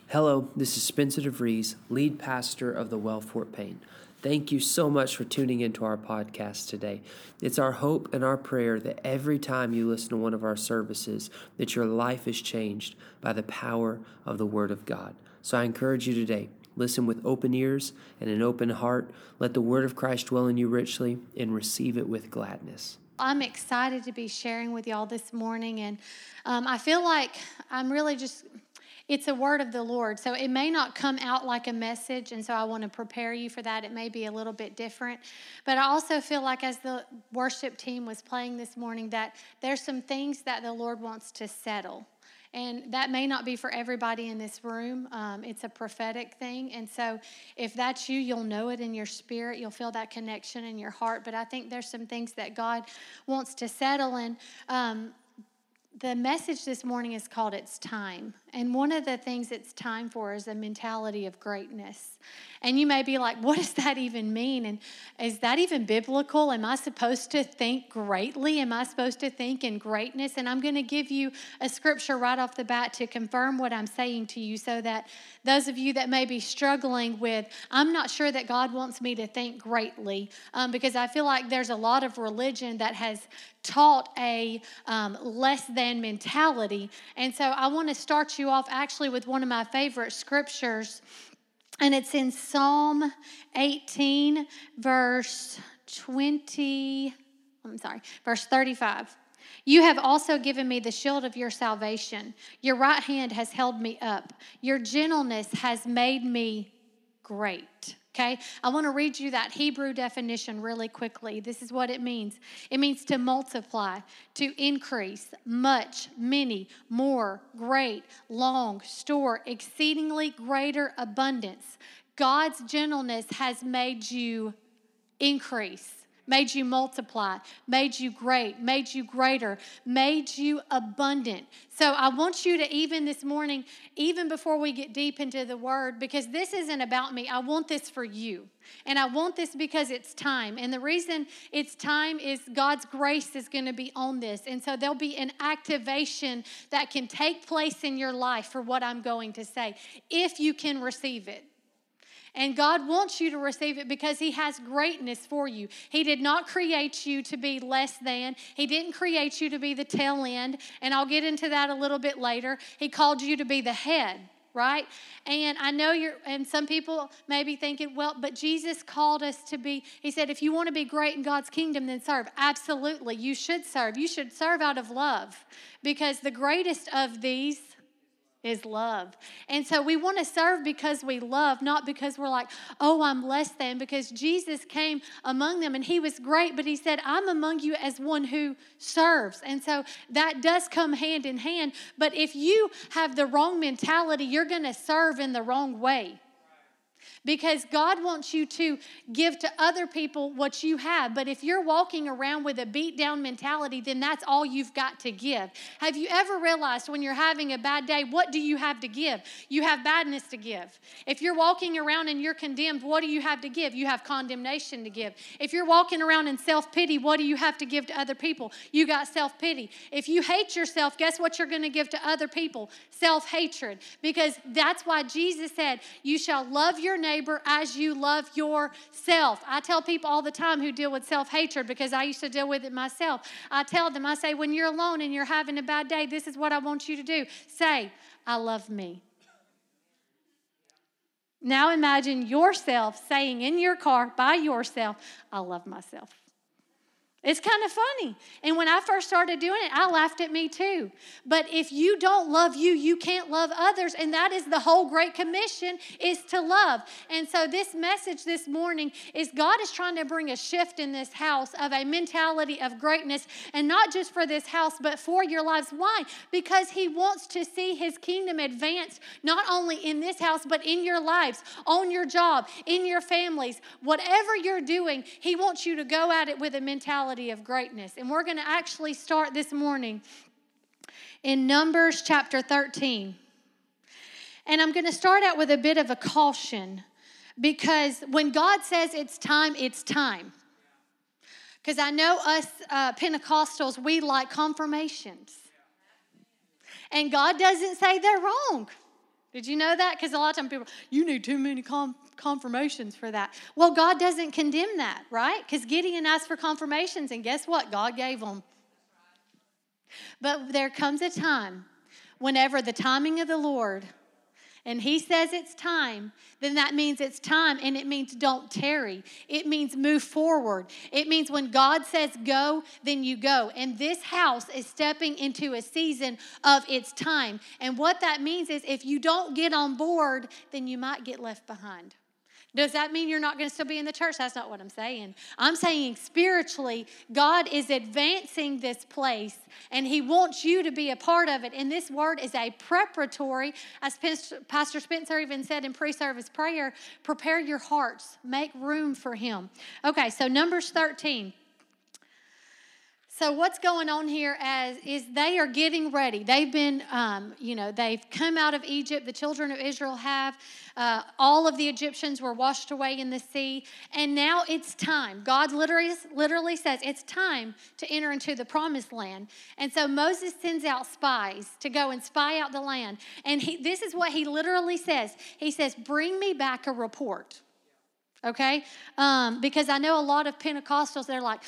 Hello, this is Spencer DeVries, lead pastor of the Well Fort Payne. Thank you so much for tuning into our podcast today. It's our hope and our prayer that every time you listen to one of our services, that your life is changed by the power of the Word of God. So I encourage you today, listen with open ears and an open heart. Let the Word of Christ dwell in you richly and receive it with gladness. I'm excited to be sharing with y'all this morning, and I feel like I'm really it's a word of the Lord, so it may not come out like a message, and so I want to prepare you for that. It may be a little bit different, but I also feel like as the worship team was playing this morning that there's some things that the Lord wants to settle. And that may not be for everybody in this room. It's a prophetic thing. And so if that's you, you'll know it in your spirit. You'll feel that connection in your heart. But I think there's some things that God wants to settle. And the message this morning is called It's Time. And one of the things it's time for is a mentality of greatness. And you may be like, what does that even mean? And is that even biblical? Am I supposed to think greatly? Am I supposed to think in greatness? And I'm going to give you a scripture right off the bat to confirm what I'm saying to you, so that those of you that may be struggling with, I'm not sure that God wants me to think greatly, because I feel like there's a lot of religion that has taught a less than mentality. And so I want to start you off actually with one of my favorite scriptures, and it's in Psalm 18, verse 35. You have also given me the shield of your salvation. Your right hand has held me up. Your gentleness has made me great. Okay, I want to read you that Hebrew definition really quickly. This is what it means. It means to multiply, to increase, much, many, more, great, long, store, exceedingly greater abundance. God's gentleness has made you increase, made you multiply, made you great, made you greater, made you abundant. So I want you to, even this morning, even before we get deep into the word, because this isn't about me, I want this for you. And I want this because it's time. And the reason it's time is God's grace is going to be on this. And so there'll be an activation that can take place in your life for what I'm going to say, if you can receive it. And God wants you to receive it because He has greatness for you. He did not create you to be less than. He didn't create you to be the tail end. And I'll get into that a little bit later. He called you to be the head, right? And I know and some people may be thinking, well, but Jesus called us to be, He said, if you want to be great in God's kingdom, then serve. Absolutely, you should serve. You should serve out of love, because the greatest of these is love. And so we want to serve because we love, not because we're like, oh, I'm less than, because Jesus came among them and He was great, but He said, I'm among you as one who serves. And so that does come hand in hand. But if you have the wrong mentality, you're going to serve in the wrong way. Because God wants you to give to other people what you have. But if you're walking around with a beat down mentality, then that's all you've got to give. Have you ever realized when you're having a bad day, what do you have to give? You have badness to give. If you're walking around and you're condemned, what do you have to give? You have condemnation to give. If you're walking around in self-pity, what do you have to give to other people? You got self-pity. If you hate yourself, guess what you're going to give to other people? Self-hatred. Because that's why Jesus said, you shall love your neighbor as you love yourself. I tell people all the time who deal with self-hatred, because I used to deal with it myself. I tell them, I say, when you're alone and you're having a bad day, this is what I want you to do. Say, I love me. Now imagine yourself saying in your car by yourself, I love myself. It's kind of funny. And when I first started doing it, I laughed at me too. But if you don't love you, you can't love others. And that is the whole Great Commission, is to love. And so this message this morning is God is trying to bring a shift in this house of a mentality of greatness. And not just for this house, but for your lives. Why? Because He wants to see His kingdom advance, not only in this house, but in your lives, on your job, in your families. Whatever you're doing, He wants you to go at it with a mentality of greatness. And we're going to actually start this morning in Numbers chapter 13. And I'm going to start out with a bit of a caution, because when God says it's time, it's time. Because I know us Pentecostals, we like confirmations. And God doesn't say they're wrong. Did you know that? Because a lot of times people, you need too many confirmations for that. Well, God doesn't condemn that, right? Because Gideon asked for confirmations, and guess what? God gave them. But there comes a time whenever the timing of the Lord, and he says it's time, then that means it's time, and it means don't tarry. It means move forward. It means when God says go, then you go. And this house is stepping into a season of its time. And what that means is if you don't get on board, then you might get left behind. Does that mean you're not going to still be in the church? That's not what I'm saying. I'm saying spiritually, God is advancing this place, and he wants you to be a part of it. And this word is a preparatory, as Pastor Spencer even said in pre-service prayer, prepare your hearts, make room for him. Okay, so Numbers 13. So what's going on here is they are getting ready. They've been, they've come out of Egypt. The children of Israel have. All of the Egyptians were washed away in the sea. And now it's time. God literally says it's time to enter into the promised land. And so Moses sends out spies to go and spy out the land. And this is what he literally says. He says, bring me back a report. Okay? Because I know a lot of Pentecostals, they're like,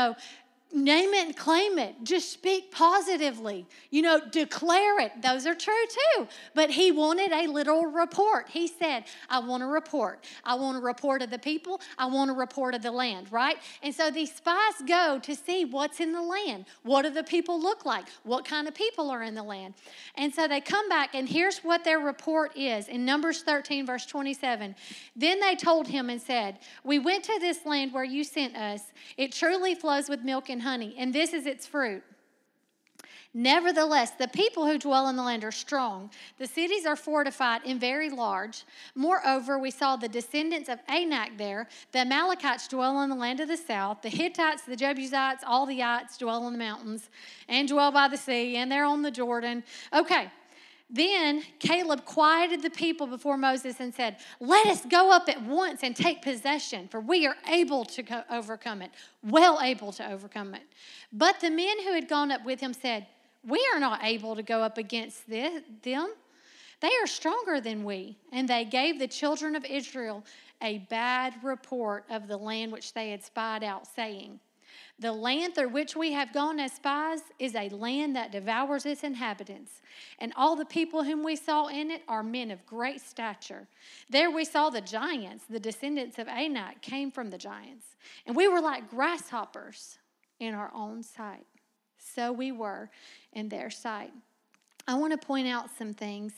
name it and claim it. Just speak positively. Declare it. Those are true too. But he wanted a literal report. He said, I want a report. I want a report of the people. I want a report of the land, right? And so these spies go to see what's in the land. What do the people look like? What kind of people are in the land? And so they come back, and here's what their report is. In Numbers 13, verse 27, then they told him and said, we went to this land where you sent us. It truly flows with milk and honey, and this is its fruit. Nevertheless, the people who dwell in the land are strong. The cities are fortified and very large. Moreover, we saw the descendants of Anak there. The Amalekites dwell in the land of the south. The Hittites, the Jebusites, all the ites dwell in the mountains and dwell by the sea, and they're on the Jordan. Okay. Then Caleb quieted the people before Moses and said, let us go up at once and take possession, for we are able to overcome it, well able to overcome it. But the men who had gone up with him said, we are not able to go up against them. They are stronger than we. And they gave the children of Israel a bad report of the land which they had spied out, saying, the land through which we have gone as spies is a land that devours its inhabitants. And all the people whom we saw in it are men of great stature. There we saw the giants, the descendants of Anak came from the giants. And we were like grasshoppers in our own sight. So we were in their sight. I want to point out some things.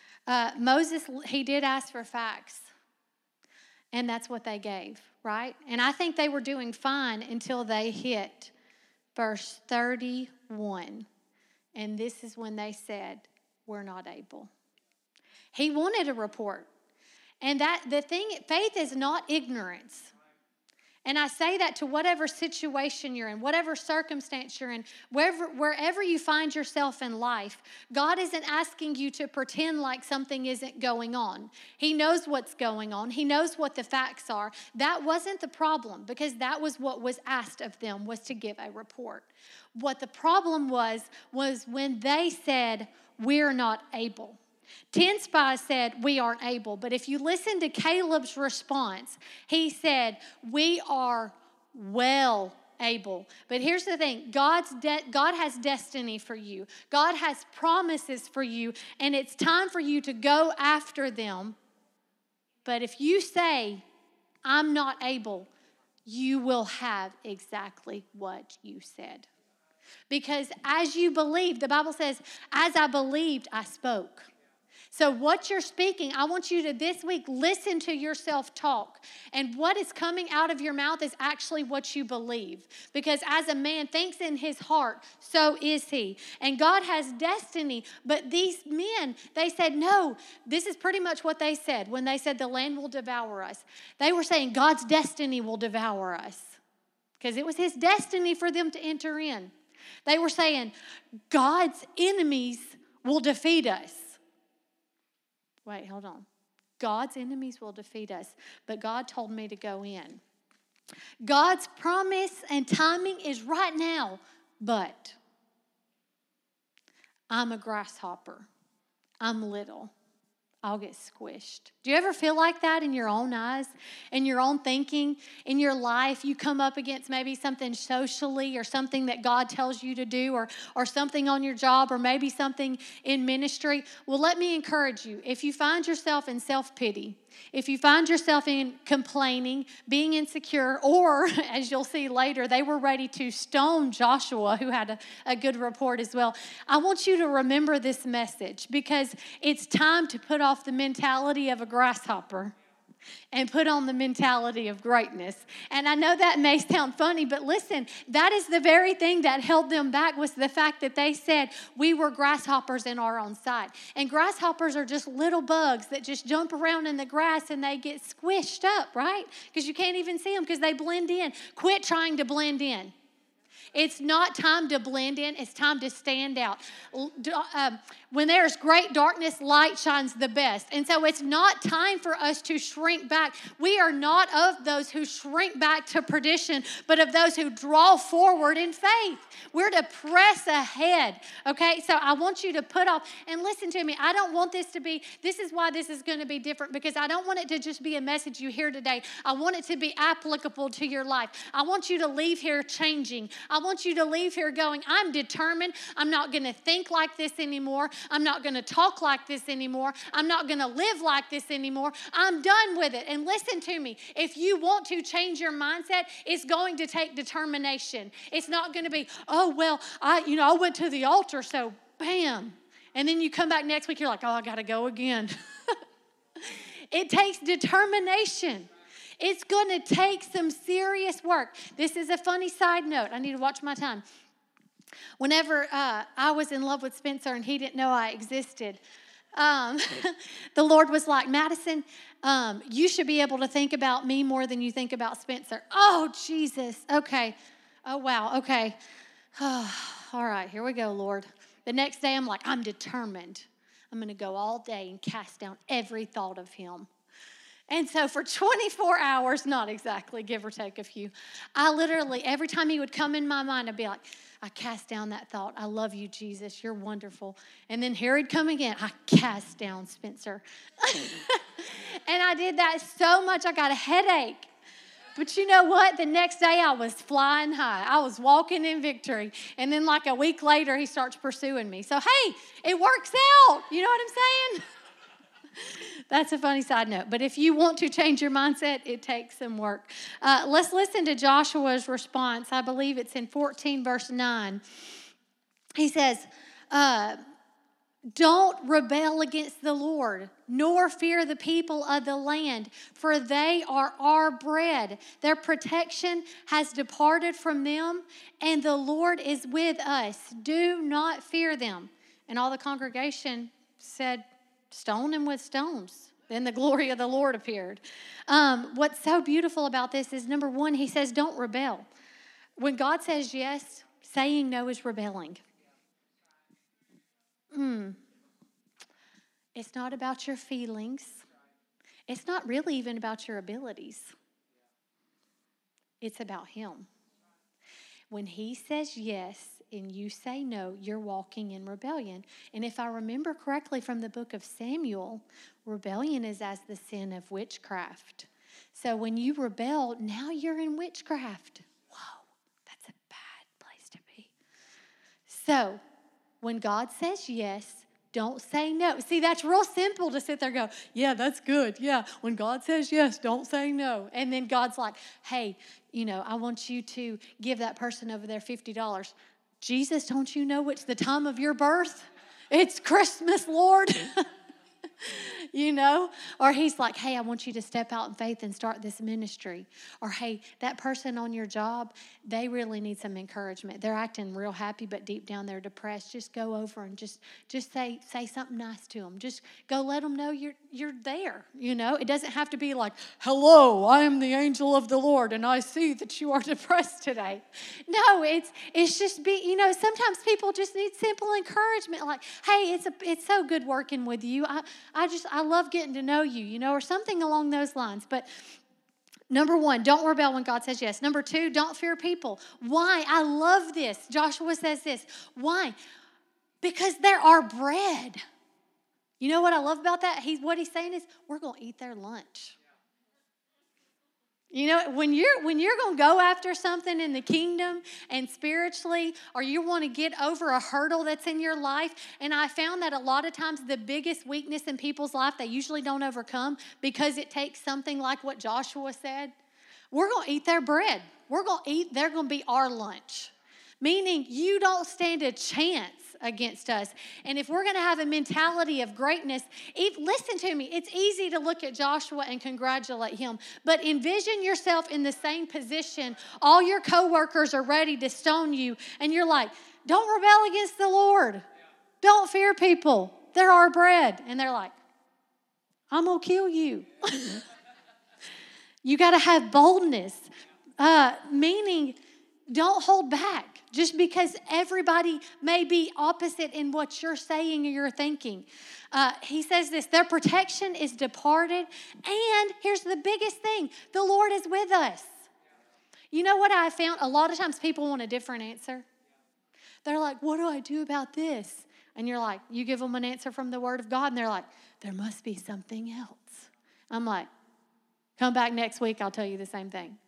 Moses, he did ask for facts. And that's what they gave, right? And I think they were doing fine until they hit verse 31. And this is when they said, we're not able. He wanted a report. And faith is not ignorance. And I say that to whatever situation you're in, whatever circumstance you're in, wherever you find yourself in life, God isn't asking you to pretend like something isn't going on. He knows what's going on. He knows what the facts are. That wasn't the problem, because that was what was asked of them, was to give a report. What the problem was when they said, we're not able. 10 spies said, we aren't able. But if you listen to Caleb's response, he said, we are well able. But here's the thing. God has destiny for you. God has promises for you, and it's time for you to go after them. But if you say, I'm not able, you will have exactly what you said. Because as you believe, the Bible says, as I believed, I spoke. So what you're speaking, I want you to this week listen to yourself talk. And what is coming out of your mouth is actually what you believe. Because as a man thinks in his heart, so is he. And God has destiny. But these men, they said, no, this is pretty much what they said when they said the land will devour us. They were saying God's destiny will devour us. Because it was his destiny for them to enter in. They were saying God's enemies will defeat us. Wait, hold on. God's enemies will defeat us, but God told me to go in. God's promise and timing is right now, but I'm a grasshopper. I'm little. I'll get squished. Do you ever feel like that in your own eyes, in your own thinking, in your life? You come up against maybe something socially or something that God tells you to do or something on your job or maybe something in ministry. Well, let me encourage you. If you find yourself in self-pity, if you find yourself in complaining, being insecure, or as you'll see later, they were ready to stone Joshua, who had a good report as well. I want you to remember this message because it's time to put off the mentality of a grasshopper and put on the mentality of greatness. And I know that may sound funny, but listen, that is the very thing that held them back was the fact that they said we were grasshoppers in our own sight. And grasshoppers are just little bugs that just jump around in the grass and they get squished up, right? Because you can't even see them because they blend in. Quit trying to blend in. It's not time to blend in. It's time to stand out. When there's great darkness, light shines the best. And so it's not time for us to shrink back. We are not of those who shrink back to perdition, but of those who draw forward in faith. We're to press ahead, okay? So I want you to put off, and listen to me, I don't want this is why this is going to be different, because I don't want it to just be a message you hear today. I want it to be applicable to your life. I want you to leave here changing. I want you to leave here going, I'm determined. I'm not going to think like this anymore. I'm not going to talk like this anymore. I'm not going to live like this anymore. I'm done with it. And listen to me. If you want to change your mindset, it's going to take determination. It's not going to be, oh, well, I went to the altar, so bam. And then you come back next week, you're like, oh, I got to go again. It takes determination. It's going to take some serious work. This is a funny side note. I need to watch my time. Whenever I was in love with Spencer and he didn't know I existed, the Lord was like, Madison, you should be able to think about me more than you think about Spencer. Oh, Jesus. Okay. Oh, wow. Okay. All right. Here we go, Lord. The next day, I'm like, I'm determined. I'm going to go all day and cast down every thought of him. And so for 24 hours, not exactly, give or take a few, I literally, every time he would come in my mind, I'd be like, I cast down that thought. I love you, Jesus. You're wonderful. And then here he'd come again. I cast down Spencer. And I did that so much, I got a headache. But you know what? The next day, I was flying high. I was walking in victory. And then like a week later, he starts pursuing me. So, hey, it works out. You know what I'm saying? That's a funny side note. But if you want to change your mindset, it takes some work. Let's listen to Joshua's response. I believe it's in 14 verse 9. He says, don't rebel against the Lord, nor fear the people of the land, for they are our bread. Their protection has departed from them, and the Lord is with us. Do not fear them. And all the congregation said, stone him with stones. Then the glory of the Lord appeared. What's so beautiful about this is, number one, he says, don't rebel. When God says yes, saying no is rebelling. It's not about your feelings. It's not really even about your abilities. It's about him. When he says yes and you say no, you're walking in rebellion. And if I remember correctly from the book of Samuel, rebellion is as the sin of witchcraft. So when you rebel, now you're in witchcraft. Whoa, that's a bad place to be. So when God says yes, don't say no. See, that's real simple to sit there and go, yeah, that's good. Yeah, when God says yes, don't say no. And then God's like, hey, I want you to give that person over there $50. Jesus, don't you know it's the time of your birth? It's Christmas, Lord. Or he's like, hey, I want you to step out in faith and start this ministry. Or, hey, that person on your job, they really need some encouragement. They're acting real happy, but deep down they're depressed. Just go over and just say something nice to them. Just go let them know you're there. It doesn't have to be like, hello, I am the angel of the Lord, and I see that you are depressed today. No, it's just sometimes people just need simple encouragement. Like, hey, it's so good working with you. I love getting to know you, or something along those lines. But number one, don't rebel when God says yes. Number two, don't fear people. Why? I love this. Joshua says this. Why? Because they're our bread. You know what I love about that? What he's saying is, we're going to eat their lunch. You know, when you're going to go after something in the kingdom and spiritually, or you want to get over a hurdle that's in your life, and I found that a lot of times the biggest weakness in people's life they usually don't overcome because it takes something like what Joshua said. We're going to eat their bread. They're going to be our lunch. Meaning you don't stand a chance against us. And if we're going to have a mentality of greatness, listen to me, it's easy to look at Joshua and congratulate him, but envision yourself in the same position. All your coworkers are ready to stone you, and you're like, don't rebel against the Lord. Don't fear people. They're our bread. And they're like, I'm going to kill you. You got to have boldness, meaning don't hold back. Just because everybody may be opposite in what you're saying or you're thinking. He says this, their protection is departed. And here's the biggest thing, the Lord is with us. You know what I found? A lot of times people want a different answer. They're like, what do I do about this? And you're like, you give them an answer from the Word of God, and they're like, there must be something else. I'm like, come back next week, I'll tell you the same thing.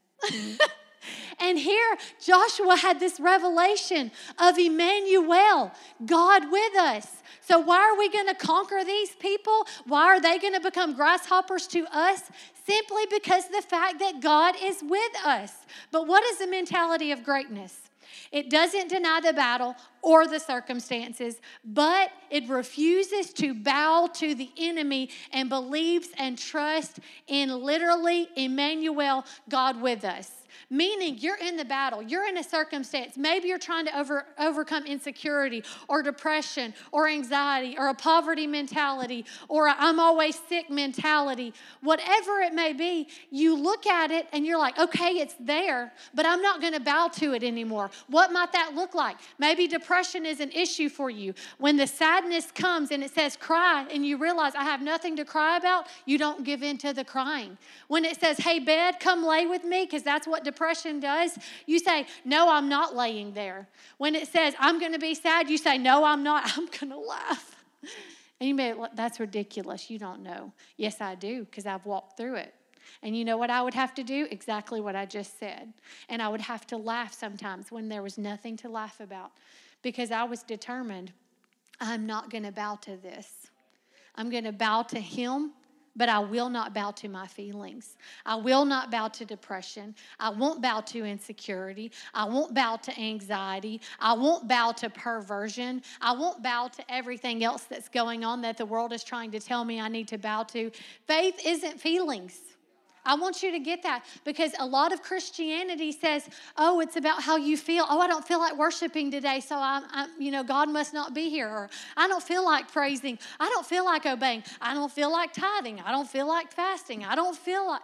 And here, Joshua had this revelation of Emmanuel, God with us. So why are we going to conquer these people? Why are they going to become grasshoppers to us? Simply because the fact that God is with us. But what is the mentality of greatness? It doesn't deny the battle or the circumstances, but it refuses to bow to the enemy and believes and trusts in literally Emmanuel, God with us. Meaning you're in the battle, you're in a circumstance. Maybe you're trying to overcome insecurity or depression or anxiety or a poverty mentality or a I'm always sick mentality. Whatever it may be, you look at it and you're like, okay, it's there, but I'm not going to bow to it anymore. What might that look like? Maybe depression is an issue for you. When the sadness comes and it says cry and you realize I have nothing to cry about, you don't give in to the crying. When it says, hey, bed, come lay with me, because that's what depression does, you say, no, I'm not laying there. When it says, I'm going to be sad, you say, no, I'm not. I'm going to laugh. And you may, that's ridiculous. You don't know. Yes, I do, because I've walked through it. And you know what I would have to do? Exactly what I just said. And I would have to laugh sometimes when there was nothing to laugh about, because I was determined, I'm not going to bow to this. I'm going to bow to him, but I will not bow to my feelings. I will not bow to depression. I won't bow to insecurity. I won't bow to anxiety. I won't bow to perversion. I won't bow to everything else that's going on that the world is trying to tell me I need to bow to. Faith isn't feelings. I want you to get that, because a lot of Christianity says, oh, it's about how you feel. Oh, I don't feel like worshiping today, so God must not be here. Or I don't feel like praising. I don't feel like obeying. I don't feel like tithing. I don't feel like fasting. I don't feel like.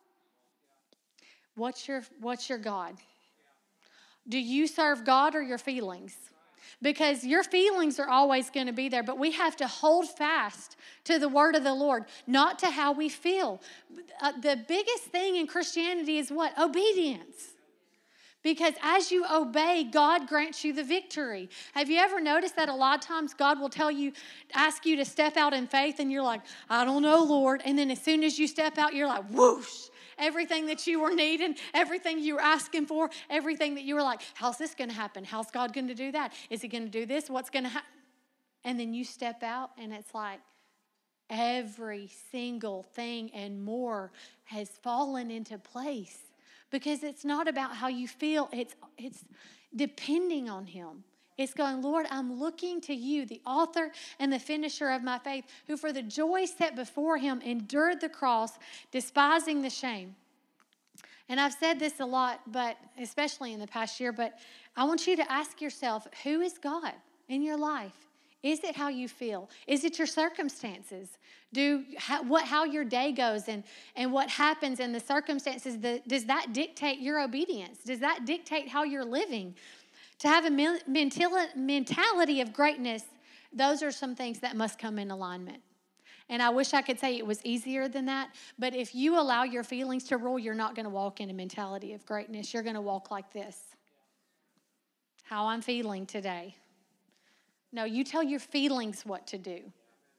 What's your God? Do you serve God or your feelings? Because your feelings are always going to be there, but we have to hold fast to the word of the Lord, not to how we feel. The biggest thing in Christianity is what? Obedience. Because as you obey, God grants you the victory. Have you ever noticed that a lot of times God will ask you to step out in faith, and you're like, I don't know, Lord. And then as soon as you step out, you're like, whoosh. Everything that you were needing, everything you were asking for, everything that you were like, how's this going to happen? How's God going to do that? Is he going to do this? What's going to happen? And then you step out, and it's like every single thing and more has fallen into place, because it's not about how you feel. It's depending on him. It's going, Lord, I'm looking to you, the author and the finisher of my faith, who for the joy set before him endured the cross, despising the shame. And I've said this a lot, but especially in the past year, but I want you to ask yourself, who is God in your life? Is it how you feel? Is it your circumstances? How your day goes and what happens in the circumstances, does that dictate your obedience? Does that dictate how you're living? To have a mentality of greatness, those are some things that must come in alignment. And I wish I could say it was easier than that, but if you allow your feelings to rule, you're not going to walk in a mentality of greatness. You're going to walk like this. How I'm feeling today. No, you tell your feelings what to do.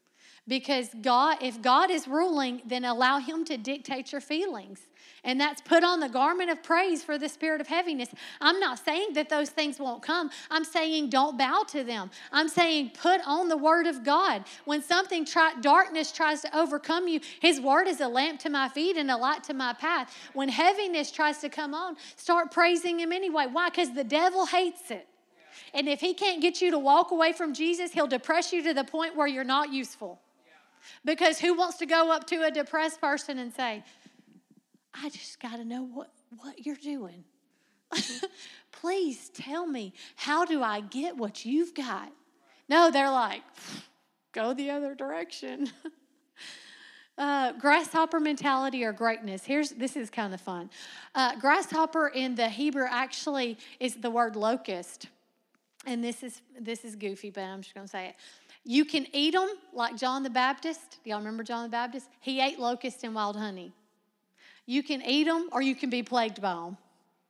Because if God is ruling, then allow him to dictate your feelings. And that's put on the garment of praise for the spirit of heaviness. I'm not saying that those things won't come. I'm saying don't bow to them. I'm saying put on the word of God. When darkness tries to overcome you, his word is a lamp to my feet and a light to my path. When heaviness tries to come on, start praising him anyway. Why? Because the devil hates it. And if he can't get you to walk away from Jesus, he'll depress you to the point where you're not useful. Because who wants to go up to a depressed person and say, I just got to know what you're doing. Please tell me, how do I get what you've got? No, they're like, go the other direction. Grasshopper mentality or greatness. This is kind of fun. Grasshopper in the Hebrew actually is the word locust. And this is goofy, but I'm just going to say it. You can eat them like John the Baptist. Do y'all remember John the Baptist? He ate locusts and wild honey. You can eat them or you can be plagued by them.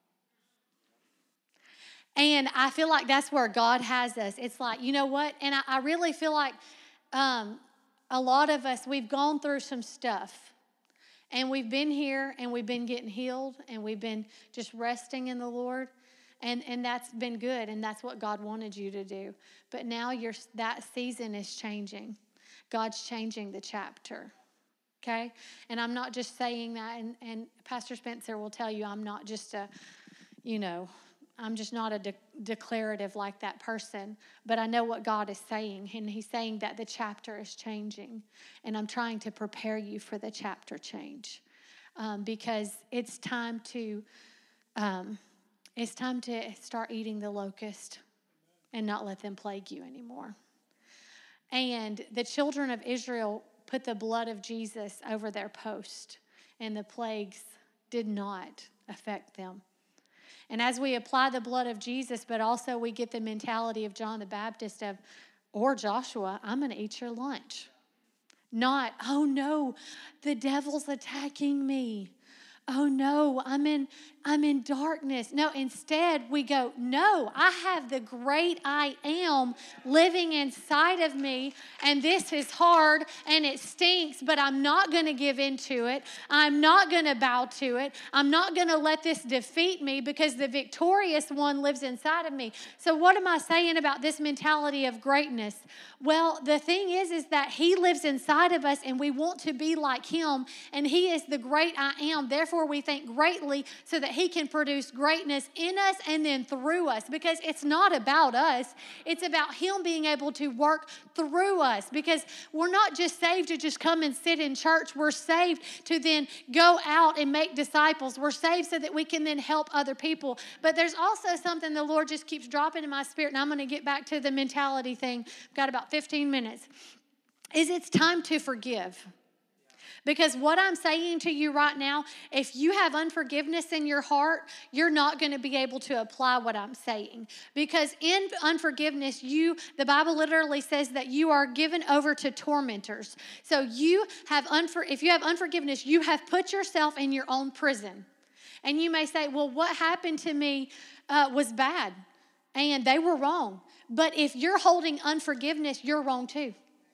And I feel like that's where God has us. It's like, you know what? And I really feel like a lot of us, we've gone through some stuff. And we've been here and we've been getting healed and we've been just resting in the Lord. And that's been good, and that's what God wanted you to do. But now that season is changing. God's changing the chapter, okay? And I'm not just saying that, and Pastor Spencer will tell you I'm not just I'm just not a declarative like that person. But I know what God is saying, and he's saying that the chapter is changing. And I'm trying to prepare you for the chapter change because it's time to... It's time to start eating the locust and not let them plague you anymore. And the children of Israel put the blood of Jesus over their post, and the plagues did not affect them. And as we apply the blood of Jesus, but also we get the mentality of John the Baptist or Joshua, I'm going to eat your lunch. Not, oh no, the devil's attacking me. Oh no, I'm in darkness. No, instead we go, no, I have the great I am living inside of me, and this is hard and it stinks, but I'm not going to give into it. I'm not going to bow to it. I'm not going to let this defeat me because the victorious one lives inside of me. So what am I saying about this mentality of greatness? Well, the thing is that he lives inside of us and we want to be like him, and he is the great I am. Therefore, we think greatly so that he can produce greatness in us and then through us, because it's not about us. It's about him being able to work through us, because we're not just saved to just come and sit in church. We're saved to then go out and make disciples. We're saved so that we can then help other people. But there's also something the Lord just keeps dropping in my spirit, and I'm going to get back to the mentality thing. I've got about 15 minutes. It's time to forgive. Because what I'm saying to you right now, if you have unforgiveness in your heart, you're not going to be able to apply what I'm saying. Because in unforgiveness, the Bible literally says that you are given over to tormentors. So if you have unforgiveness, you have put yourself in your own prison. And you may say, well, what happened to me was bad, and they were wrong. But if you're holding unforgiveness, you're wrong too.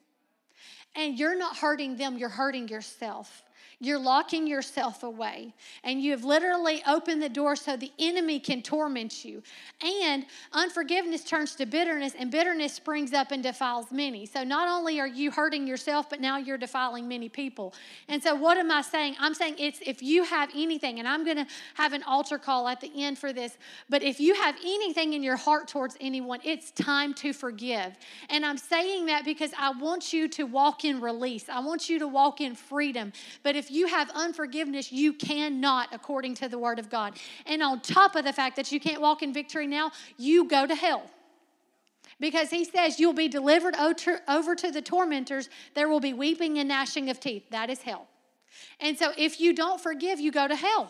And you're not hurting them, you're hurting yourself. You're locking yourself away. And you have literally opened the door so the enemy can torment you. And unforgiveness turns to bitterness, and bitterness springs up and defiles many. So not only are you hurting yourself, but now you're defiling many people. And so what am I saying? I'm saying if you have anything, and I'm going to have an altar call at the end for this, but if you have anything in your heart towards anyone, it's time to forgive. And I'm saying that because I want you to walk in release. I want you to walk in freedom. But if you have unforgiveness, you cannot, according to the word of God. And on top of the fact that you can't walk in victory now, you go to hell. Because he says you'll be delivered over to the tormentors. There will be weeping and gnashing of teeth. That is hell. And so if you don't forgive, you go to hell.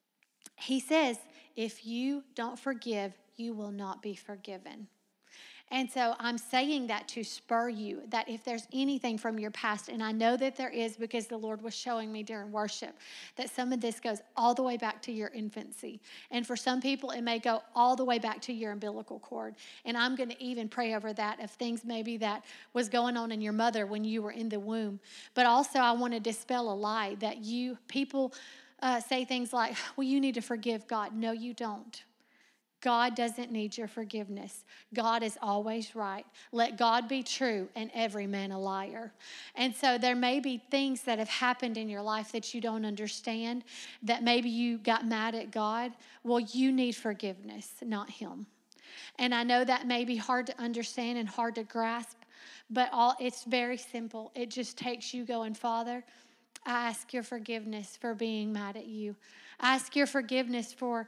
He says, if you don't forgive, you will not be forgiven. And so I'm saying that to spur you, that if there's anything from your past, and I know that there is because the Lord was showing me during worship, that some of this goes all the way back to your infancy. And for some people, it may go all the way back to your umbilical cord. And I'm going to even pray over that of things maybe that was going on in your mother when you were in the womb. But also I want to dispel a lie that people say things like, well, you need to forgive God. No, you don't. God doesn't need your forgiveness. God is always right. Let God be true and every man a liar. And so there may be things that have happened in your life that you don't understand, that maybe you got mad at God. Well, you need forgiveness, not him. And I know that may be hard to understand and hard to grasp, but it's very simple. It just takes you going, Father, I ask your forgiveness for being mad at you. I ask your forgiveness for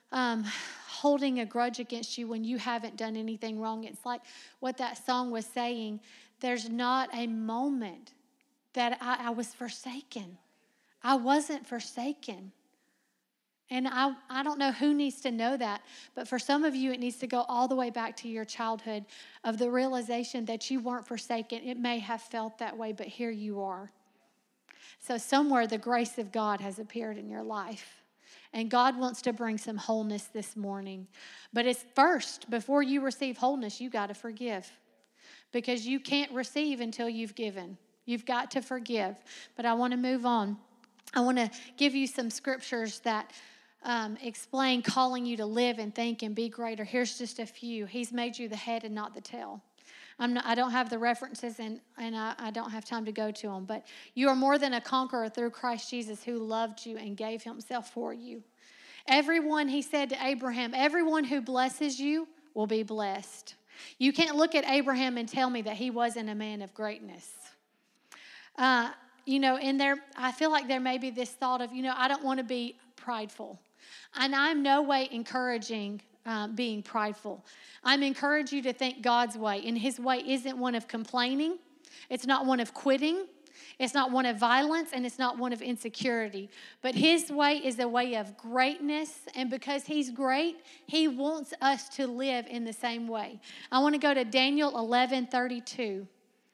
holding a grudge against you when you haven't done anything wrong. It's like what that song was saying. There's not a moment that I was forsaken. I wasn't forsaken. And I don't know who needs to know that, but for some of you, it needs to go all the way back to your childhood of the realization that you weren't forsaken. It may have felt that way, but here you are. So somewhere the grace of God has appeared in your life. And God wants to bring some wholeness this morning. But it's first, before you receive wholeness, you got to forgive. Because you can't receive until you've given. You've got to forgive. But I want to move on. I want to give you some scriptures that explain calling you to live and think and be greater. Here's just a few. He's made you the head and not the tail. I don't have the references, and I don't have time to go to them. But you are more than a conqueror through Christ Jesus, who loved you and gave himself for you. Everyone, he said to Abraham, everyone who blesses you will be blessed. You can't look at Abraham and tell me that he wasn't a man of greatness. In there, I feel like there may be this thought of, I don't want to be prideful. And I'm no way encouraging being prideful. I'm encouraging you to think God's way. And his way isn't one of complaining. It's not one of quitting. It's not one of violence, and it's not one of insecurity. But his way is a way of greatness. And because he's great, he wants us to live in the same way. I want to go to Daniel 11:32.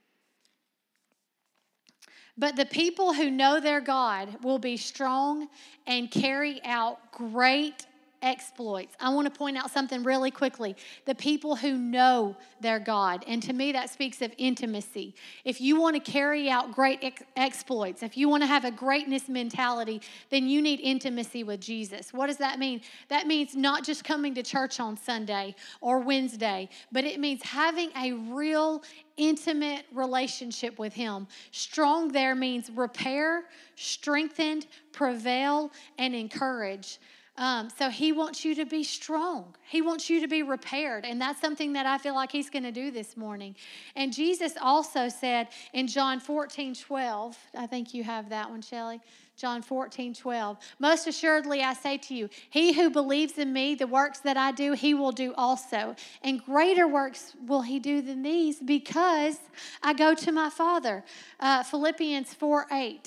But the people who know their God will be strong and carry out great exploits. I want to point out something really quickly. The people who know their God. And to me, that speaks of intimacy. If you want to carry out great exploits, if you want to have a greatness mentality, then you need intimacy with Jesus. What does that mean? That means not just coming to church on Sunday or Wednesday, but it means having a real intimate relationship with him. Strong there means repair, strengthened, prevail, and encourage. So he wants you to be strong. He wants you to be repaired. And that's something that I feel like he's going to do this morning. And Jesus also said in John 14:12, I think you have that one, Shelley. John 14:12. Most assuredly, I say to you, he who believes in me, the works that I do, he will do also. And greater works will he do than these, because I go to my Father. Philippians 4:8.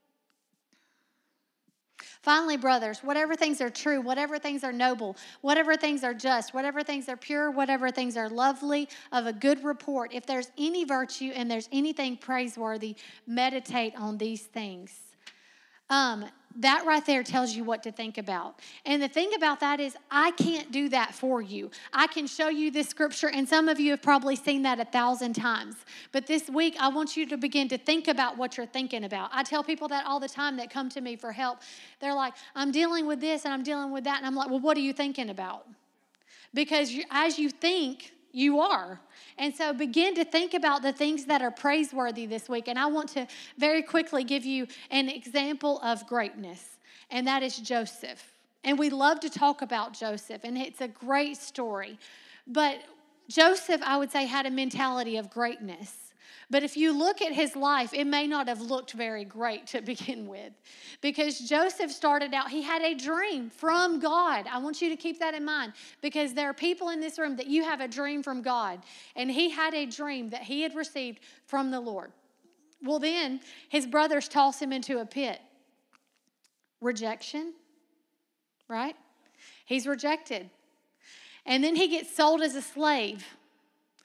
Finally, brothers, whatever things are true, whatever things are noble, whatever things are just, whatever things are pure, whatever things are lovely, of a good report, if there's any virtue and there's anything praiseworthy, meditate on these things. That right there tells you what to think about. And the thing about that is, I can't do that for you. I can show you this scripture, and some of you have probably seen that 1,000 times. But this week, I want you to begin to think about what you're thinking about. I tell people that all the time that come to me for help. They're like, I'm dealing with this and I'm dealing with that. And I'm like, well, what are you thinking about? Because as you think, you are. And so begin to think about the things that are praiseworthy this week. And I want to very quickly give you an example of greatness, and that is Joseph. And we love to talk about Joseph, and it's a great story. But Joseph, I would say, had a mentality of greatness. But if you look at his life, it may not have looked very great to begin with. Because Joseph started out, he had a dream from God. I want you to keep that in mind, because there are people in this room that you have a dream from God. And he had a dream that he had received from the Lord. Well, then his brothers toss him into a pit. Rejection, right? He's rejected. And then he gets sold as a slave.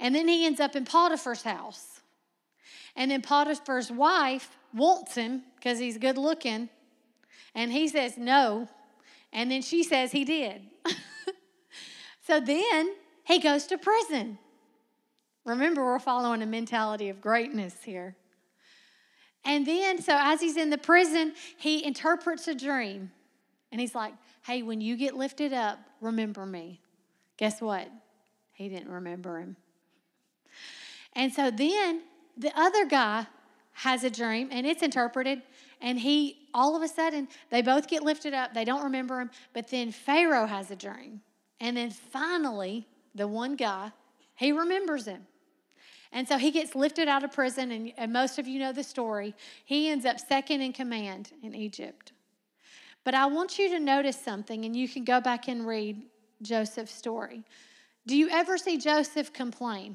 And then he ends up in Potiphar's house. And then Potiphar's wife wants him because he's good looking. And he says no. And then she says he did. So then he goes to prison. Remember, we're following a mentality of greatness here. And then, so as he's in the prison, he interprets a dream. And he's like, hey, when you get lifted up, remember me. Guess what? He didn't remember him. And so then the other guy has a dream, and it's interpreted. And all of a sudden, they both get lifted up. They don't remember him. But then Pharaoh has a dream. And then finally, the one guy, he remembers him. And so he gets lifted out of prison, and most of you know the story. He ends up second in command in Egypt. But I want you to notice something, and you can go back and read Joseph's story. Do you ever see Joseph complain?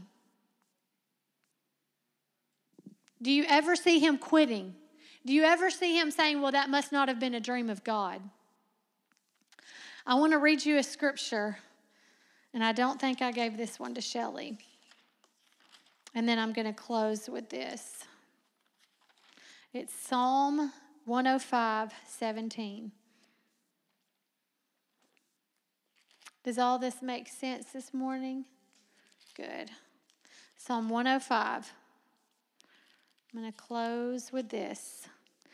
Do you ever see him quitting? Do you ever see him saying, well, that must not have been a dream of God? I want to read you a scripture, and I don't think I gave this one to Shelley. And then I'm going to close with this. It's Psalm 105:17. Does all this make sense this morning? Good. Psalm 105. I'm going to close with this.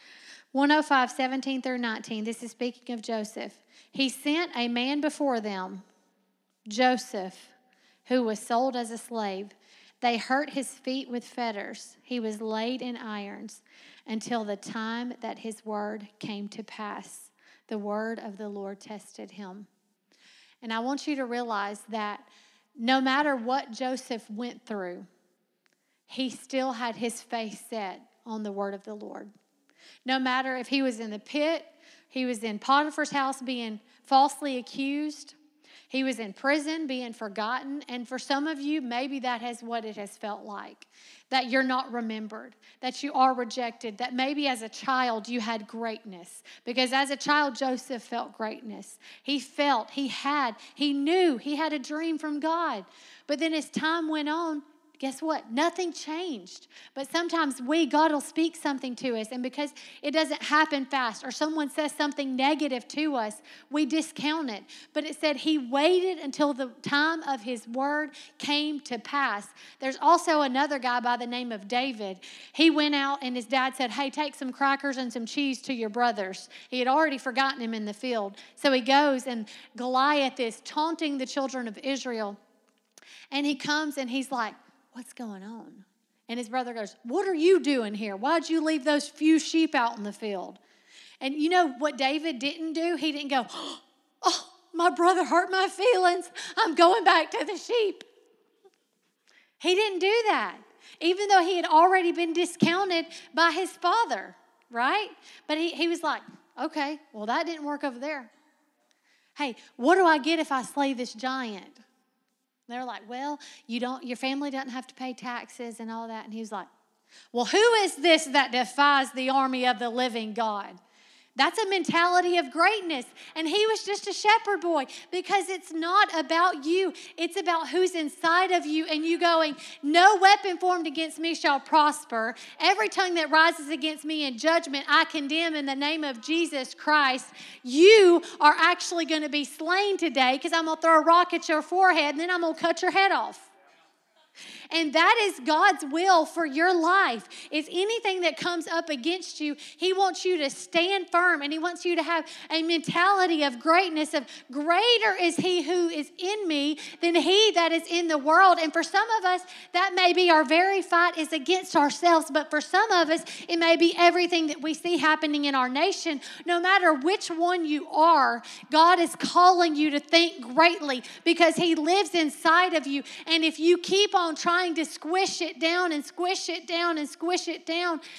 105:17 through 19. This is speaking of Joseph. He sent a man before them, Joseph, who was sold as a slave. They hurt his feet with fetters. He was laid in irons until the time that his word came to pass. The word of the Lord tested him. And I want you to realize that no matter what Joseph went through, he still had his face set on the word of the Lord. No matter if he was in the pit, he was in Potiphar's house being falsely accused, he was in prison being forgotten. And for some of you, maybe that is what it has felt like. That you're not remembered, that you are rejected, that maybe as a child you had greatness. Because as a child, Joseph felt greatness. He knew he had a dream from God. But then as time went on, guess what? Nothing changed. But sometimes God will speak something to us, and because it doesn't happen fast or someone says something negative to us, we discount it. But it said he waited until the time of his word came to pass. There's also another guy by the name of David. He went out and his dad said, hey, take some crackers and some cheese to your brothers. He had already forgotten him in the field. So he goes, and Goliath is taunting the children of Israel. And he comes and he's like, what's going on? And his brother goes, what are you doing here? Why'd you leave those few sheep out in the field? And you know what David didn't do? He didn't go, oh, my brother hurt my feelings. I'm going back to the sheep. He didn't do that, even though he had already been discounted by his father, right? But he was like, okay, well, that didn't work over there. Hey, what do I get if I slay this giant? They're like, well, your family doesn't have to pay taxes and all that. And he was like, well, who is this that defies the army of the living God? That's a mentality of greatness. And he was just a shepherd boy, because it's not about you. It's about who's inside of you, and you going, no weapon formed against me shall prosper. Every tongue that rises against me in judgment, I condemn in the name of Jesus Christ. You are actually going to be slain today, because I'm going to throw a rock at your forehead, and then I'm going to cut your head off. And that is God's will for your life. Is anything that comes up against you, he wants you to stand firm, and he wants you to have a mentality of greatness, of greater is he who is in me than he that is in the world. And for some of us, that may be our very fight is against ourselves, but for some of us, it may be everything that we see happening in our nation. No matter which one you are, God is calling you to think greatly, because he lives inside of you. And if you keep on trying to squish it down and squish it down and squish it down,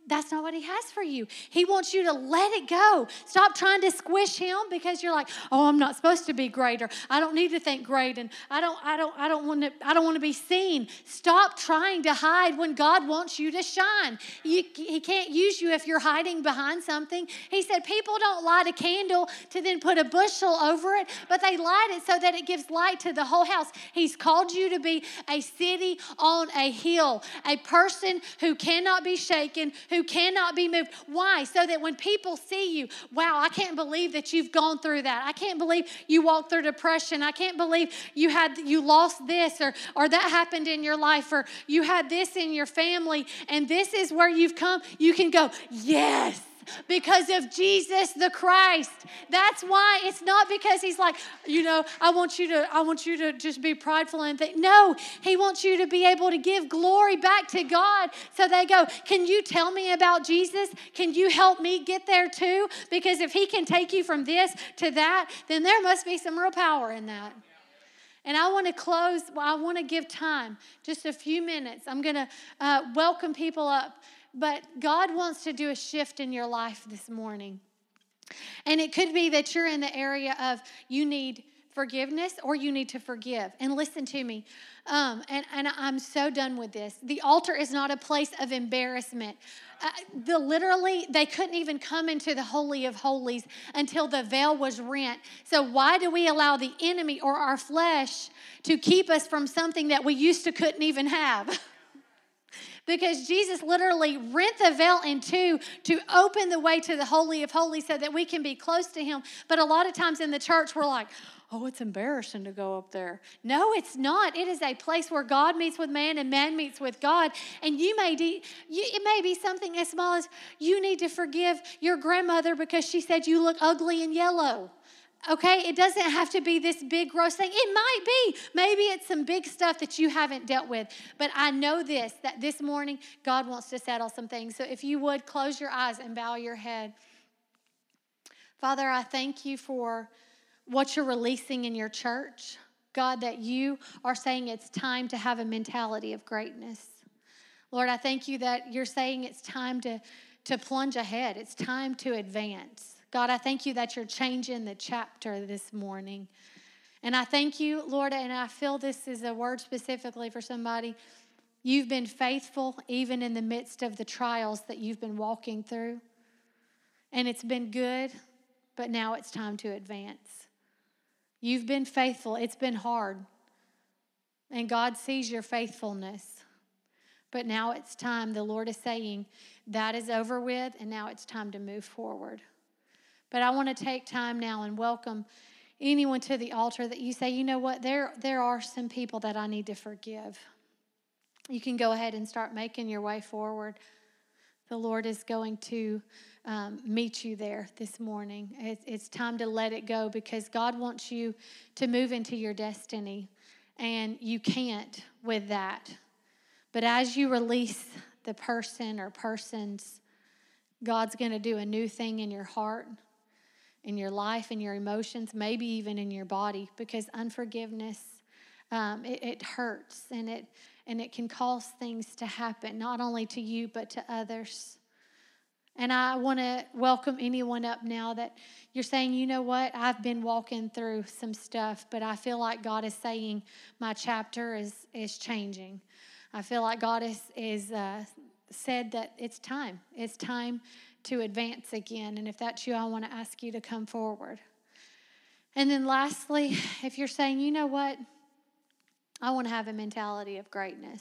That's not what he has for you. He wants you to let it go. Stop trying to squish him because you're like, oh, I'm not supposed to be great, or I don't need to think great, and I don't want to be seen. Stop trying to hide when God wants you to shine. He can't use you if you're hiding behind something. He said people don't light a candle to then put a bushel over it, but they light it so that it gives light to the whole house. He's called you to be a city on a hill, a person who cannot be shaken, who cannot be moved. Why? So that when people see you, wow, I can't believe that you've gone through that. I can't believe you walked through depression. I can't believe you lost this, or that happened in your life, or you had this in your family, and this is where you've come. You can go, yes, because of Jesus the Christ. That's why. It's not because he's like, I want you to just be prideful and think. No, he wants you to be able to give glory back to God. So they go, can you tell me about Jesus? Can you help me get there too? Because if he can take you from this to that, then there must be some real power in that. And I want to close. I want to give time, just a few minutes. I'm going to welcome people up. But God wants to do a shift in your life this morning. And it could be that you're in the area of you need forgiveness or you need to forgive. And listen to me. And I'm so done with this. The altar is not a place of embarrassment. Literally, they couldn't even come into the Holy of Holies until the veil was rent. So why do we allow the enemy or our flesh to keep us from something that we used to couldn't even have? Because Jesus literally rent the veil in two to open the way to the Holy of Holies so that we can be close to him. But a lot of times in the church, we're like, oh, it's embarrassing to go up there. No, it's not. It is a place where God meets with man and man meets with God. And it may be something as small as you need to forgive your grandmother because she said you look ugly and yellow. Okay, it doesn't have to be this big, gross thing. It might be. Maybe it's some big stuff that you haven't dealt with. But I know that this morning, God wants to settle some things. So if you would, close your eyes and bow your head. Father, I thank you for what you're releasing in your church. God, that you are saying it's time to have a mentality of greatness. Lord, I thank you that you're saying it's time to plunge ahead. It's time to advance. God, I thank you that you're changing the chapter this morning. And I thank you, Lord, and I feel this is a word specifically for somebody. You've been faithful even in the midst of the trials that you've been walking through. And it's been good, but now it's time to advance. You've been faithful. It's been hard. And God sees your faithfulness. But now it's time, the Lord is saying, that is over with, and now it's time to move forward. But I want to take time now and welcome anyone to the altar that you say, you know what, there are some people that I need to forgive. You can go ahead and start making your way forward. The Lord is going to meet you there this morning. It's time to let it go because God wants you to move into your destiny, and you can't with that. But as you release the person or persons, God's going to do a new thing in your heart, in your life, in your emotions, maybe even in your body, because unforgiveness, it hurts, and it can cause things to happen, not only to you, but to others. And I want to welcome anyone up now that you're saying, you know what, I've been walking through some stuff, but I feel like God is saying my chapter is changing. I feel like God is said that it's time. It's time to advance again. And if that's you, I want to ask you to come forward. And then lastly, if you're saying, you know what, I want to have a mentality of greatness.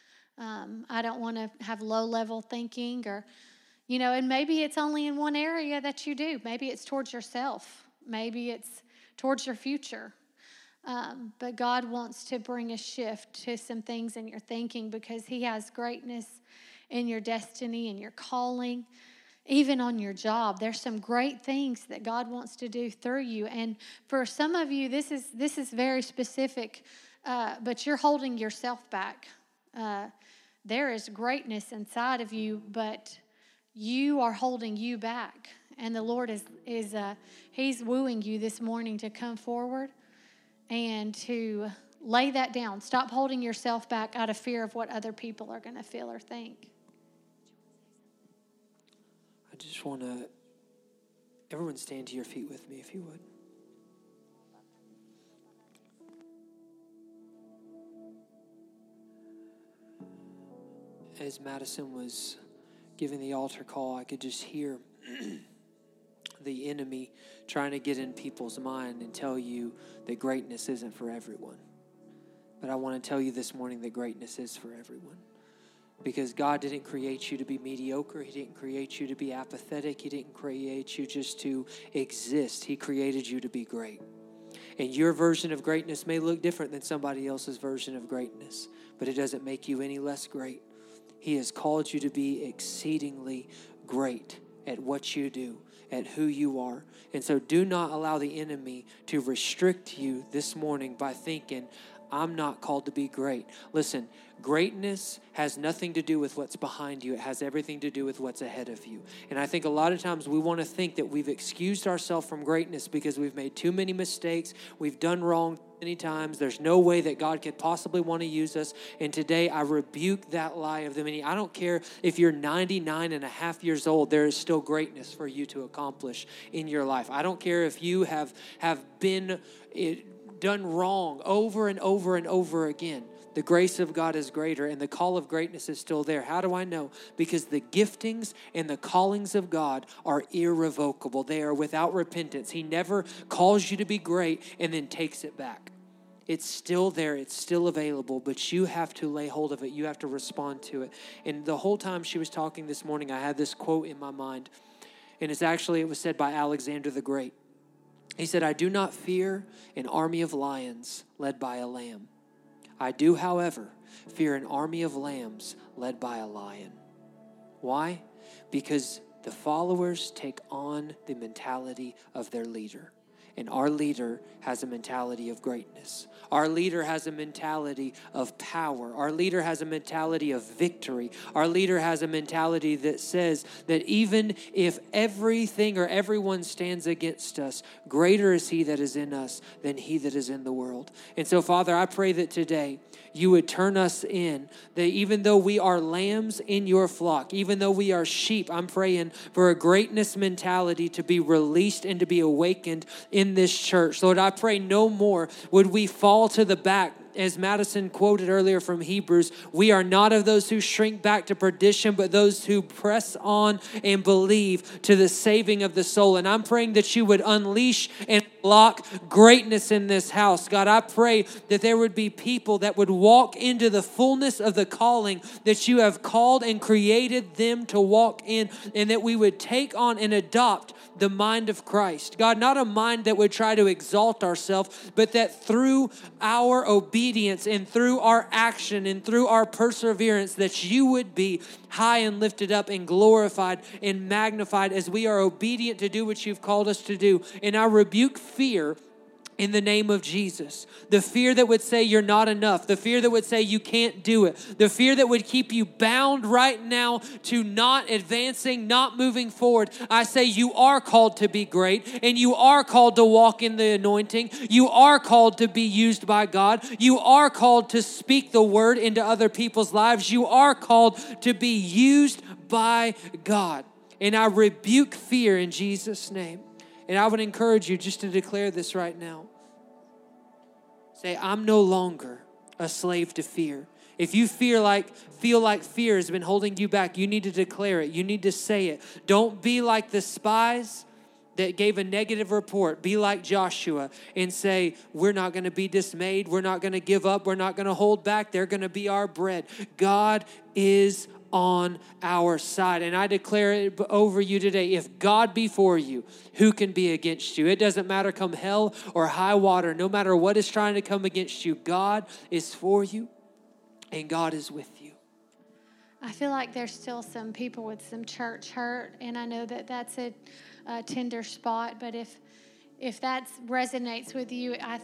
I don't want to have low-level thinking or, and maybe it's only in one area that you do. Maybe it's towards yourself. Maybe it's towards your future. But God wants to bring a shift to some things in your thinking because he has greatness in your destiny and your calling. Even on your job, there's some great things that God wants to do through you. And for some of you, this is very specific, but you're holding yourself back. There is greatness inside of you, but you are holding you back. And the Lord he's wooing you this morning to come forward and to lay that down. Stop holding yourself back out of fear of what other people are going to feel or think. just want to, everyone stand to your feet with me if you would. As Madison was giving the altar call, I could just hear the enemy trying to get in people's mind and tell you that greatness isn't for everyone. But I want to tell you this morning that greatness is for everyone. Because God didn't create you to be mediocre. He didn't create you to be apathetic. He didn't create you just to exist. He created you to be great. And your version of greatness may look different than somebody else's version of greatness, but it doesn't make you any less great. He has called you to be exceedingly great at what you do, at who you are. And so do not allow the enemy to restrict you this morning by thinking, I'm not called to be great. Listen, greatness has nothing to do with what's behind you. It has everything to do with what's ahead of you. And I think a lot of times we want to think that we've excused ourselves from greatness because we've made too many mistakes. We've done wrong many times. There's no way that God could possibly want to use us. And today I rebuke that lie of the many. I don't care if you're 99 and a half years old, there is still greatness for you to accomplish in your life. I don't care if you have been done wrong over and over and over again. The grace of God is greater and the call of greatness is still there. How do I know? Because the giftings and the callings of God are irrevocable. They are without repentance. He never calls you to be great and then takes it back. It's still there. It's still available, but you have to lay hold of it. You have to respond to it. And the whole time she was talking this morning, I had this quote in my mind. And it was said by Alexander the Great. He said, I do not fear an army of lions led by a lamb. I do, however, fear an army of lambs led by a lion. Why? Because the followers take on the mentality of their leader. And our leader has a mentality of greatness. Our leader has a mentality of power. Our leader has a mentality of victory. Our leader has a mentality that says that even if everything or everyone stands against us, greater is he that is in us than he that is in the world. And so, Father, I pray that today you would turn us in, that even though we are lambs in your flock, even though we are sheep, I'm praying for a greatness mentality to be released and to be awakened in this church. Lord, I pray no more would we fall to the back. As Madison quoted earlier from Hebrews, we are not of those who shrink back to perdition, but those who press on and believe to the saving of the soul. And I'm praying that you would unleash and unlock greatness in this house. God, I pray that there would be people that would walk into the fullness of the calling that you have called and created them to walk in, and that we would take on and adopt the mind of Christ. God, not a mind that would try to exalt ourselves, but that through our obedience and through our action and through our perseverance, that you would be high and lifted up and glorified and magnified as we are obedient to do what you've called us to do. And I rebuke fear in the name of Jesus. The fear that would say you're not enough. The fear that would say you can't do it. The fear that would keep you bound right now to not advancing, not moving forward. I say you are called to be great, and you are called to walk in the anointing. You are called to be used by God. You are called to speak the word into other people's lives. You are called to be used by God. And I rebuke fear in Jesus' name. And I would encourage you just to declare this right now. Say, I'm no longer a slave to fear. If you feel like fear has been holding you back, you need to declare it. You need to say it. Don't be like the spies that gave a negative report. Be like Joshua and say, we're not going to be dismayed. We're not going to give up. We're not going to hold back. They're going to be our bread. God is on our side. And I declare it over you today. If God be for you, who can be against you? It doesn't matter come hell or high water. No matter what is trying to come against you, God is for you and God is with you. I feel like there's still some people with some church hurt, and I know that that's a tender spot, but if that resonates with you, I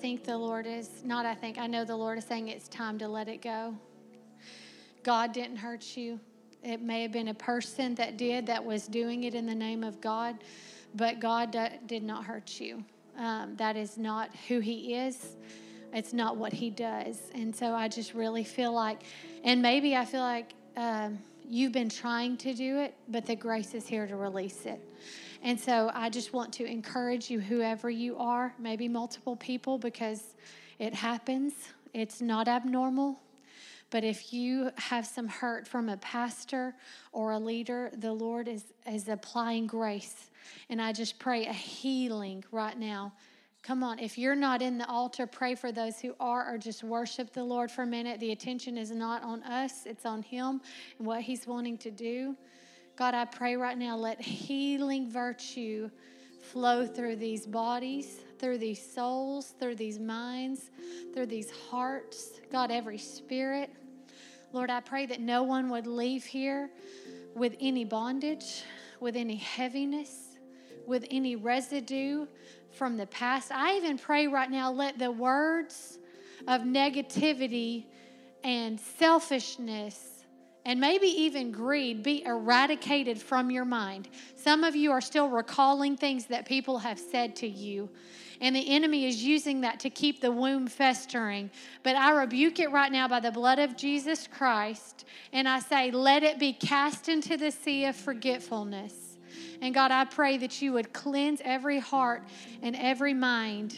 know the Lord is saying it's time to let it go. God didn't hurt you. It may have been a person that was doing it in the name of God, but God did not hurt you. That is not who he is. It's not what he does. And so I just really feel like, and maybe I feel like You've been trying to do it, but the grace is here to release it. And so I just want to encourage you, whoever you are, maybe multiple people, because it happens. It's not abnormal. But if you have some hurt from a pastor or a leader, the Lord is applying grace. And I just pray a healing right now. Come on, if you're not in the altar, pray for those who are, or just worship the Lord for a minute. The attention is not on us, it's on Him and what He's wanting to do. God, I pray right now, let healing virtue flow through these bodies, through these souls, through these minds, through these hearts. God, every spirit. Lord, I pray that no one would leave here with any bondage, with any heaviness, with any residue from the past. I even pray right now, let the words of negativity and selfishness and maybe even greed be eradicated from your mind. Some of you are still recalling things that people have said to you, and the enemy is using that to keep the wound festering. But I rebuke it right now by the blood of Jesus Christ, and I say, let it be cast into the sea of forgetfulness. And God, I pray that you would cleanse every heart and every mind.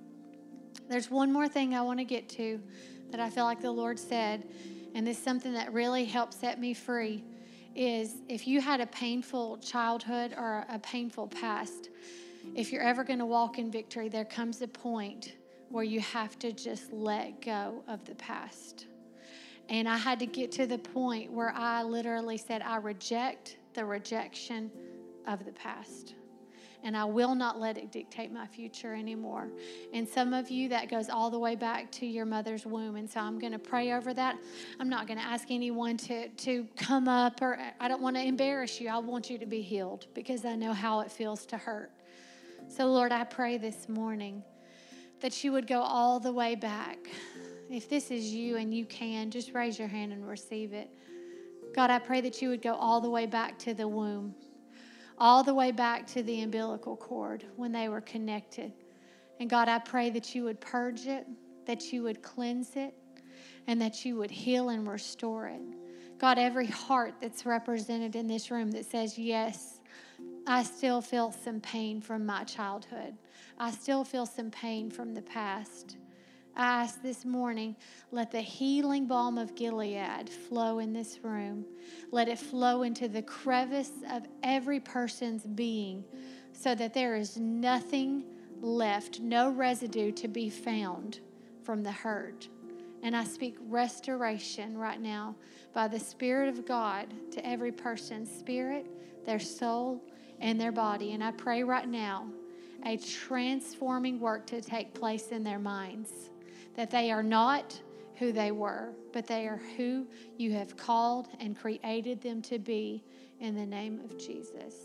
There's one more thing I want to get to that I feel like the Lord said, and this is something that really helped set me free, is if you had a painful childhood or a painful past, if you're ever going to walk in victory, there comes a point where you have to just let go of the past. And I had to get to the point where I literally said, I reject the rejection of the past. And I will not let it dictate my future anymore. And some of you, that goes all the way back to your mother's womb. And so I'm going to pray over that. I'm not going to ask anyone to come up, or I don't want to embarrass you. I want you to be healed because I know how it feels to hurt. So, Lord, I pray this morning that you would go all the way back. If this is you and you can, just raise your hand and receive it. God, I pray that you would go all the way back to the womb, all the way back to the umbilical cord when they were connected. And God, I pray that you would purge it, that you would cleanse it, and that you would heal and restore it. God, every heart that's represented in this room that says, yes, I still feel some pain from my childhood. I still feel some pain from the past. I ask this morning, let the healing balm of Gilead flow in this room. Let it flow into the crevice of every person's being so that there is nothing left, no residue to be found from the hurt. And I speak restoration right now by the Spirit of God to every person's spirit, their soul, and their body. And I pray right now a transforming work to take place in their minds, that they are not who they were, but they are who you have called and created them to be in the name of Jesus.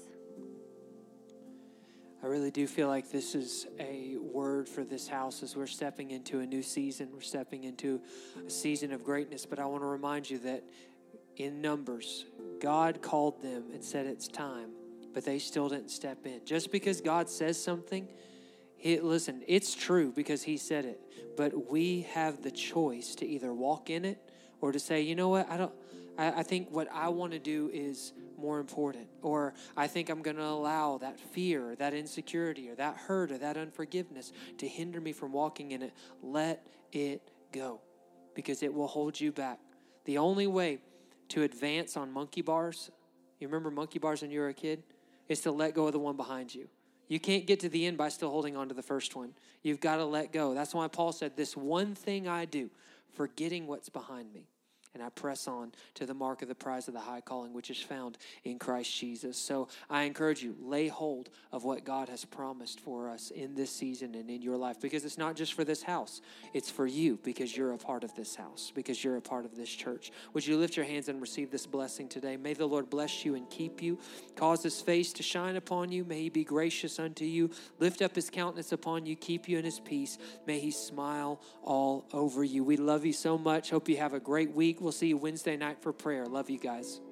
I really do feel like this is a word for this house as we're stepping into a new season. We're stepping into a season of greatness. But I want to remind you that in Numbers, God called them and said it's time, but they still didn't step in. Just because God says something, listen, it's true because he said it. But we have the choice to either walk in it or to say, you know what, I think what I want to do is more important. Or I think I'm going to allow that fear, that insecurity, or that hurt, or that unforgiveness to hinder me from walking in it. Let it go, because it will hold you back. The only way to advance on monkey bars, you remember monkey bars when you were a kid, is to let go of the one behind you. You can't get to the end by still holding on to the first one. You've got to let go. That's why Paul said, this one thing I do, forgetting what's behind me, and I press on to the mark of the prize of the high calling, which is found in Christ Jesus. So I encourage you, lay hold of what God has promised for us in this season and in your life, because it's not just for this house. It's for you, because you're a part of this house, because you're a part of this church. Would you lift your hands and receive this blessing today? May the Lord bless you and keep you, cause his face to shine upon you. May he be gracious unto you, lift up his countenance upon you, keep you in his peace. May he smile all over you. We love you so much. Hope you have a great week. We'll see you Wednesday night for prayer. Love you guys.